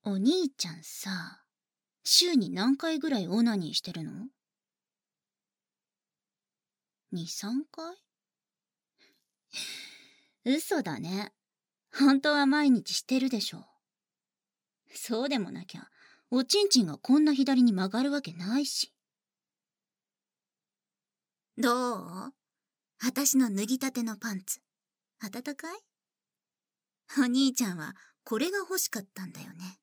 お兄ちゃんさ、週に何回ぐらいオナニーしてるの？ 2、3回？嘘だね。本当は毎日してるでしょ。そうでもなきゃ、おちんちんがこんな左に曲がるわけないし。 どう？私の脱ぎたてのパンツ。暖かい？お兄ちゃんはこれが欲しかったんだよね。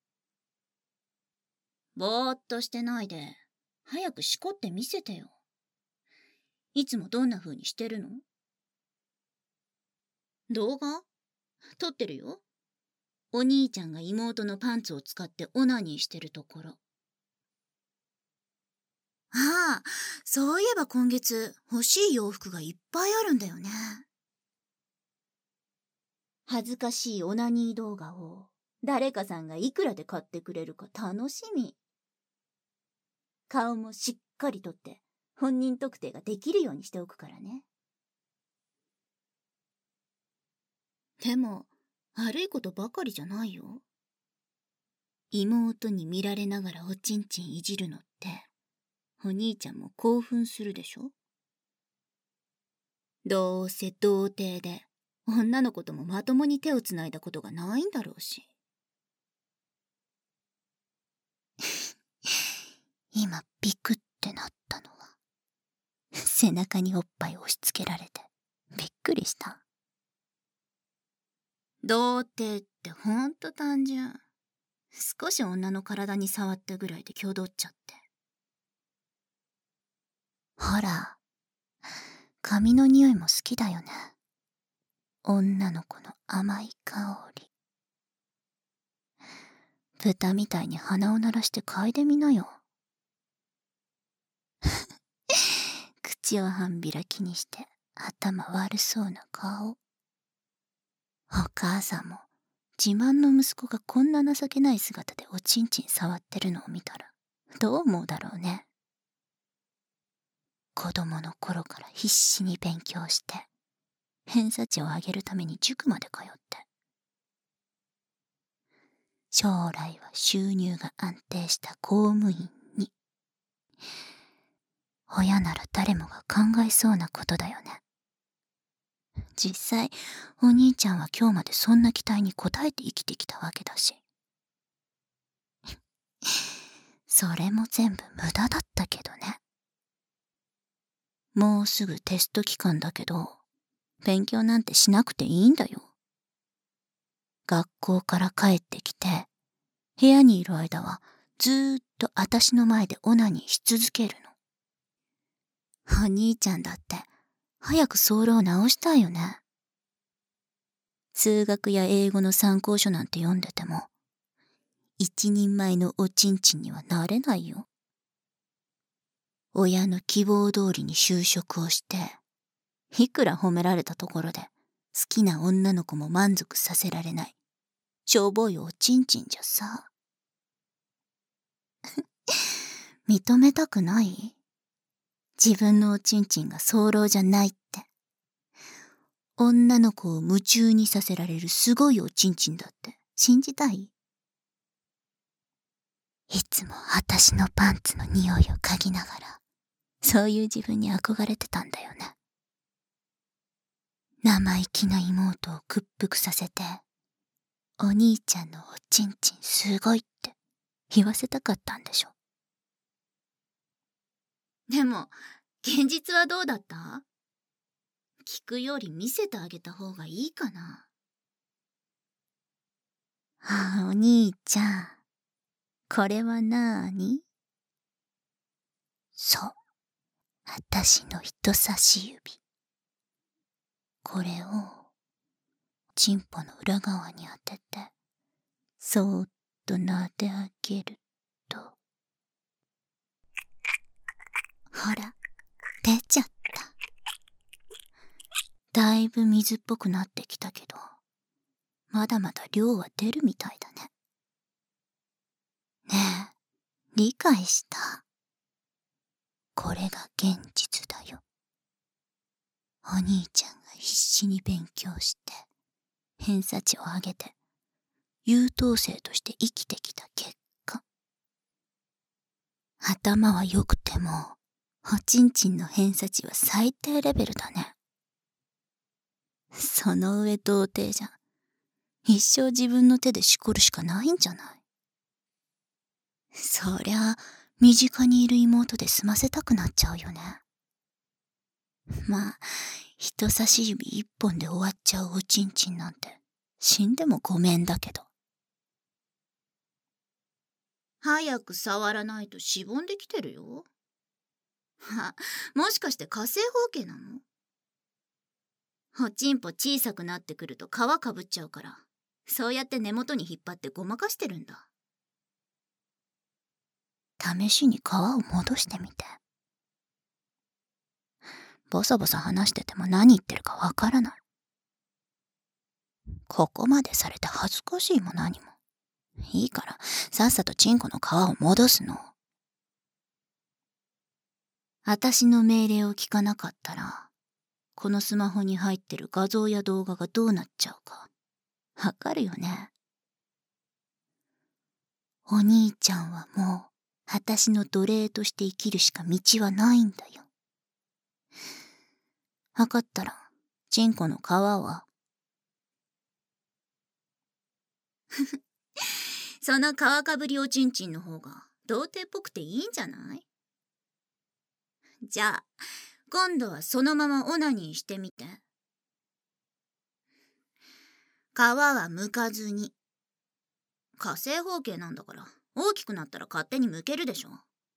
ぼーっとしてないで、早くしこって見せてよ。いつもどんな風にしてるの？動画？撮ってるよ。お兄ちゃんが妹のパンツを使ってオナニーしてるところ。 ああ、そういえば今月欲しい洋服がいっぱいあるんだよね。 恥ずかしいオナニー動画を誰かさんがいくらで買ってくれるか楽しみ。顔もしっかり撮って本人特定ができるようにしておくからね。でも悪いことばかりじゃないよ。妹に見られながらおちんちんいじるのってお兄ちゃんも興奮するでしょ。どうせ童貞で女の子ともまともに手をつないだことがないんだろうし。今ビクってなったのは背中におっぱい押し付けられてびっくりした。童貞ってほんと単純。少し女の体に触ったぐらいで挙動っちゃって。ほら、髪の匂いも好きだよね。女の子の甘い香り。豚みたいに鼻を鳴らして嗅いでみなよ。口を半開きにして頭悪そうな顔。お母さんも自慢の息子がこんな情けない姿でおちんちん触ってるのを見たらどう思うだろうね。子供の頃から必死に勉強して偏差値を上げるために塾まで通って将来は収入が安定した公務員に。親なら誰もが考えそうなことだよね。実際お兄ちゃんは今日までそんな期待に応えて生きてきたわけだしそれも全部無駄だったけどね。もうすぐテスト期間だけど勉強なんてしなくていいんだよ。学校から帰ってきて部屋にいる間はずーっと私の前でオナニーし続けるの。お兄ちゃんだって早くソールを直したいよね。数学や英語の参考書なんて読んでても一人前のおちんちんにはなれないよ。親の希望通りに就職をしていくら褒められたところで好きな女の子も満足させられないしょぼいおちんちんじゃさ認めたくない？自分のおちんちんが早漏じゃないって。女の子を夢中にさせられるすごいおちんちんだって信じたい？いつも私のパンツの匂いを嗅ぎながらそういう自分に憧れてたんだよね。生意気な妹を屈服させてお兄ちゃんのおちんちんすごいって言わせたかったんでしょ。でも現実はどうだった？聞くより見せてあげた方がいいかな。ああ、お兄ちゃん、これはなーに？そう、私の人差し指。これをチンポの裏側に当ててそーっと撫であげると、ほら出ちゃった。だいぶ水っぽくなってきたけどまだまだ量は出るみたいだね。ねえ、理解した？これが現実だよ。お兄ちゃんが必死に勉強して偏差値を上げて優等生として生きてきた結果、頭は良くても、おちんちんの偏差値は最低レベルだね。その上童貞じゃ、一生自分の手でしこるしかないんじゃない。そりゃ、身近にいる妹で済ませたくなっちゃうよね。まあ、人差し指一本で終わっちゃうおちんちんなんて、死んでもごめんだけど。 早く触らないとしぼんできてるよ。もしかして火星包茎なの？おちんぽ小さくなってくると皮かぶっちゃうから、そうやって根元に引っ張ってごまかしてるんだ。 試しに皮を戻してみて。ボソボソ話してても何言ってるかわからない。ここまでされて恥ずかしいも何も。いいから、さっさとチンコの皮を戻すの。私の命令を聞かなかったら、このスマホに入ってる画像や動画がどうなっちゃうか、わかるよね。お兄ちゃんはもう、私の奴隷として生きるしか道はないんだよ。わかったら、チンコの皮はその皮かぶりおちんちんの方が童貞っぽくていいんじゃない？じゃあ、今度はそのままオナニーしてみて。皮は剥かずに。火星包茎なんだから、大きくなったら勝手に剥けるでしょ。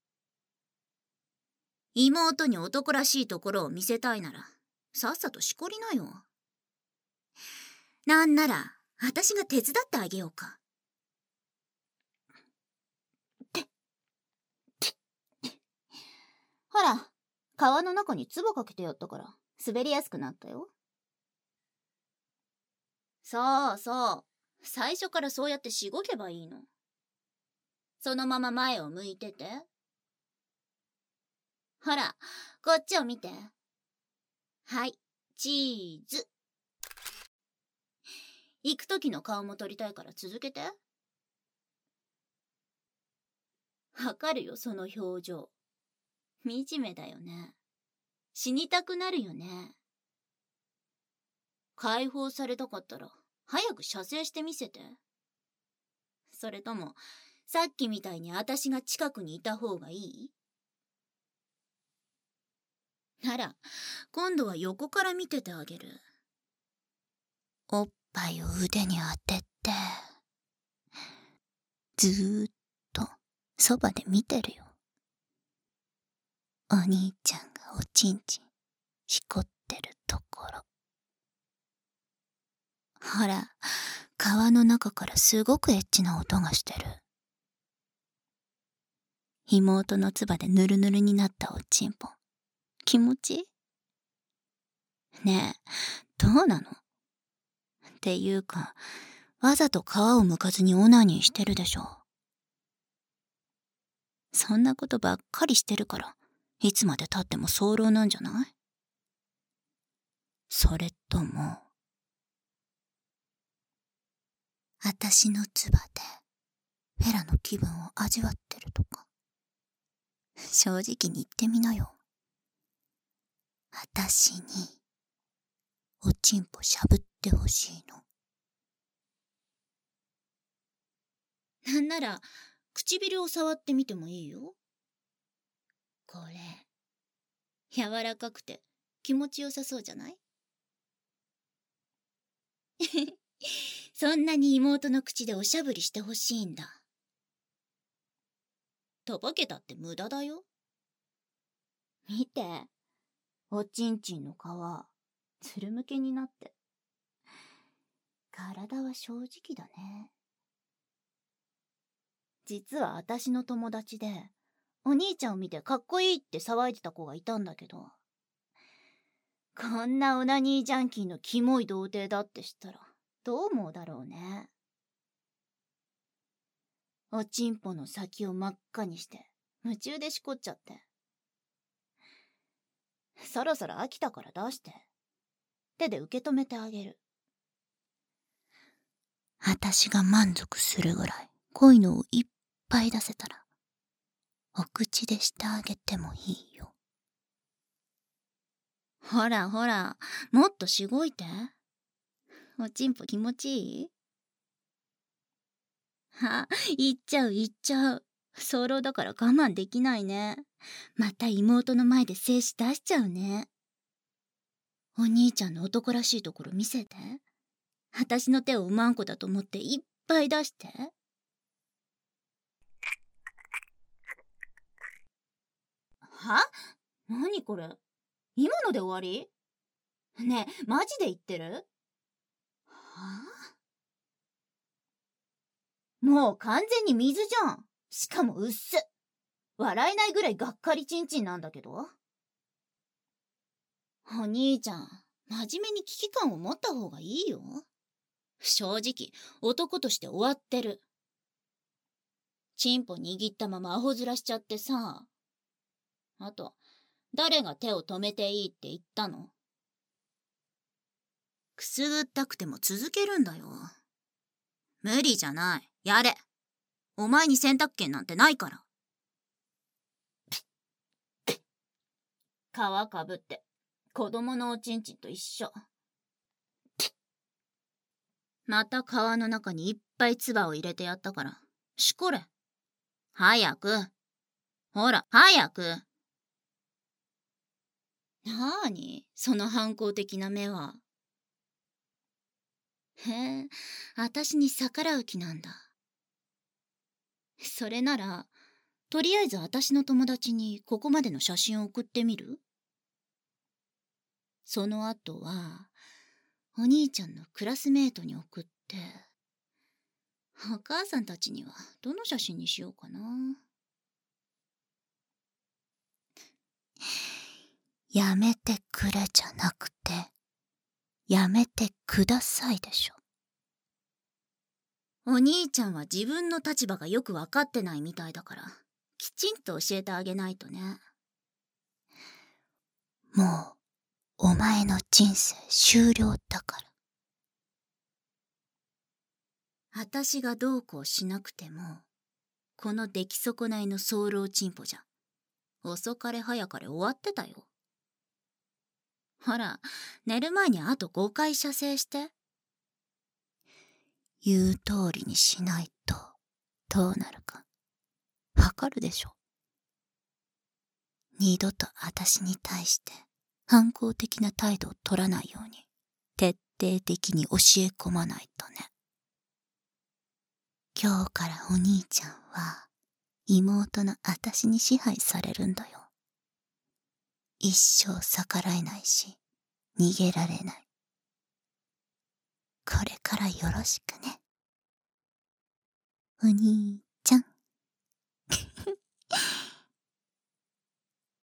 妹に男らしいところを見せたいなら、さっさとしこりなよ。なんなら、私が手伝ってあげようか。ほら、皮の中に唾かけてやったから、滑りやすくなったよ。そうそう。最初からそうやってしごけばいいの。そのまま前を向いてて。ほら、こっちを見て。はい、チーズ。行く時の顔も撮りたいから続けて。わかるよ、その表情。惨めだよね。死にたくなるよね。解放されたかったら、早く射精してみせて。それとも、さっきみたいに私が近くにいた方がいい？なら、今度は横から見ててあげる。 おっぱいを腕に当てて、ずーっとそばで見てるよ。お兄ちゃんがおちんちんしこってるところ。ほら、皮の中からすごくエッチな音がしてる。妹の唾でヌルヌルになったおちんぽ。気持ちいい？ねえ、どうなの？っていうか、わざと皮を剥かずにオナニーしてるでしょ。そんなことばっかりしてるから、いつまで経っても早漏なんじゃない？それとも、私の唾でフェラの気分を味わってるとか。正直に言ってみなよ。私に、おちんぽしゃぶってほしいの。 なんなら、唇を触ってみてもいいよ。これ、柔らかくて気持ちよさそうじゃない？そんなに妹の口でおしゃぶりしてほしいんだ。とぼけたって無駄だよ。見て、おちんちんの皮、つるむけになって。体は正直だね。実は私の友達で、お兄ちゃんを見てかっこいいって騒いでた子がいたんだけど、こんなオナニージャンキーのキモい童貞だって知ったら、どう思うだろうね。おちんぽの先を真っ赤にして、夢中でしこっちゃって。そろそろ飽きたから出して。手で受け止めてあげる。 私が満足するぐらい濃いのをいっぱい出せたら、お口でしてあげてもいいよ。 ほらほら、もっとしごいて。おちんぽ気持ちいい？言っちゃう言っちゃう。早漏だから我慢できないね。また妹の前で精子出しちゃうね。お兄ちゃんの男らしいところ見せて。私の手をうまんこだと思っていっぱい出して。何これ？今ので終わり？ねえ、マジで言ってる？もう完全に水じゃん。しかも薄っ。笑えないぐらいがっかりちんちんなんだけど。お兄ちゃん、真面目に危機感を持った方がいいよ。正直、男として終わってる。チンポ握ったままアホ面しちゃってさ。あと、誰が手を止めていいって言ったの？くすぐったくても続けるんだよ。無理じゃない。やれ。お前に選択権なんてないから。皮かぶって、子供のおちんちんと一緒。また皮の中にいっぱい唾を入れてやったから。しこれ。早く。ほら、早く。なーに、その反抗的な目は。へえ、私に逆らう気なんだ。それなら、とりあえず私の友達にここまでの写真を送ってみる？その後は、お兄ちゃんのクラスメートに送って、お母さんたちにはどの写真にしようかな。 やめてくれじゃなくて、やめてくださいでしょ。 お兄ちゃんは自分の立場がよくわかってないみたいだから、きちんと教えてあげないとね。 もう、お前の人生終了だから。 私がどうこうしなくても、この出来損ないの早漏チンポじゃ、遅かれ早かれ終わってたよ。ほら、寝る前にあと5回射精して。 言う通りにしないと、どうなるか、わかるでしょ。二度と私に対して反抗的な態度を取らないように、徹底的に教え込まないとね。今日からお兄ちゃんは、妹の私に支配されるんだよ。一生逆らえないし、逃げられない。これからよろしくね。お兄